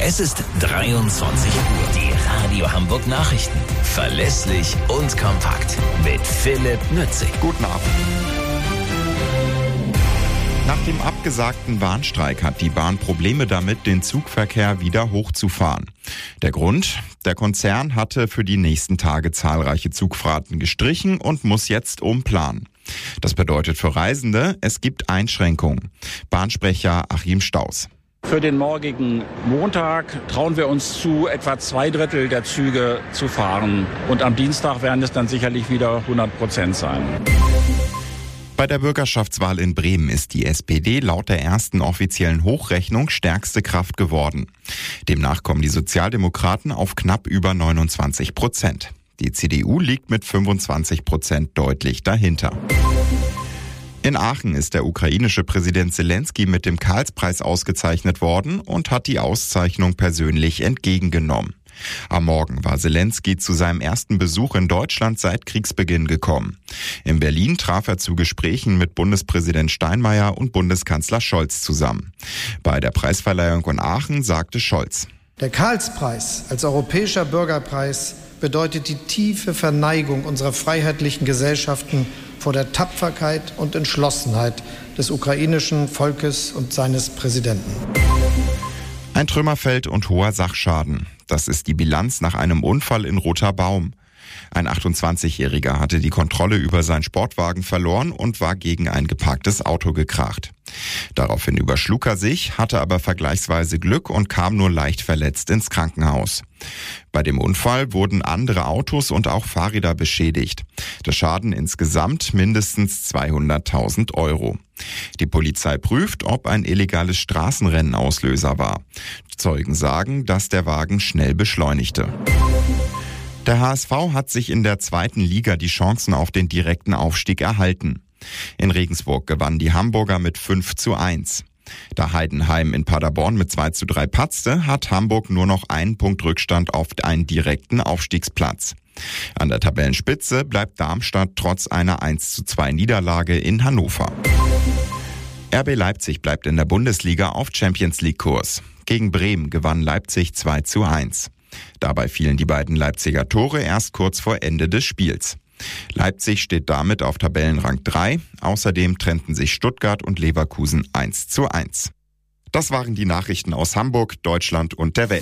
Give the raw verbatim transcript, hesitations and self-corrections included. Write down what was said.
Es ist dreiundzwanzig Uhr. Die Radio Hamburg Nachrichten. Verlässlich und kompakt. Mit Philipp Nützig. Guten Abend. Nach dem abgesagten Bahnstreik hat die Bahn Probleme damit, den Zugverkehr wieder hochzufahren. Der Grund? Der Konzern hatte für die nächsten Tage zahlreiche Zugfahrten gestrichen und muss jetzt umplanen. Das bedeutet für Reisende, es gibt Einschränkungen. Bahnsprecher Achim Staus. Für den morgigen Montag trauen wir uns zu, etwa zwei Drittel der Züge zu fahren. Und am Dienstag werden es dann sicherlich wieder hundert Prozent sein. Bei der Bürgerschaftswahl in Bremen ist die S P D laut der ersten offiziellen Hochrechnung stärkste Kraft geworden. Demnach kommen die Sozialdemokraten auf knapp über neunundzwanzig Prozent. Die C D U liegt mit fünfundzwanzig Prozent deutlich dahinter. In Aachen ist der ukrainische Präsident Selenskyj mit dem Karlspreis ausgezeichnet worden und hat die Auszeichnung persönlich entgegengenommen. Am Morgen war Selenskyj zu seinem ersten Besuch in Deutschland seit Kriegsbeginn gekommen. In Berlin traf er zu Gesprächen mit Bundespräsident Steinmeier und Bundeskanzler Scholz zusammen. Bei der Preisverleihung in Aachen sagte Scholz: Der Karlspreis als europäischer Bürgerpreis bedeutet die tiefe Verneigung unserer freiheitlichen Gesellschaften vor der Tapferkeit und Entschlossenheit des ukrainischen Volkes und seines Präsidenten. Ein Trümmerfeld und hoher Sachschaden. Das ist die Bilanz nach einem Unfall in Roter Baum. Ein achtundzwanzigjähriger hatte die Kontrolle über seinen Sportwagen verloren und war gegen ein geparktes Auto gekracht. Daraufhin überschlug er sich, hatte aber vergleichsweise Glück und kam nur leicht verletzt ins Krankenhaus. Bei dem Unfall wurden andere Autos und auch Fahrräder beschädigt. Der Schaden insgesamt mindestens zweihunderttausend Euro. Die Polizei prüft, ob ein illegales Straßenrennen Auslöser war. Zeugen sagen, dass der Wagen schnell beschleunigte. Der H S V hat sich in der zweiten Liga die Chancen auf den direkten Aufstieg erhalten. In Regensburg gewannen die Hamburger mit fünf zu eins. Da Heidenheim in Paderborn mit zwei zu drei patzte, hat Hamburg nur noch einen Punkt Rückstand auf einen direkten Aufstiegsplatz. An der Tabellenspitze bleibt Darmstadt trotz einer eins zu zwei Niederlage in Hannover. R B Leipzig bleibt in der Bundesliga auf Champions-League-Kurs. Gegen Bremen gewann Leipzig zwei zu eins. Dabei fielen die beiden Leipziger Tore erst kurz vor Ende des Spiels. Leipzig steht damit auf Tabellenrang drei. Außerdem trennten sich Stuttgart und Leverkusen eins zu eins. Das waren die Nachrichten aus Hamburg, Deutschland und der Welt.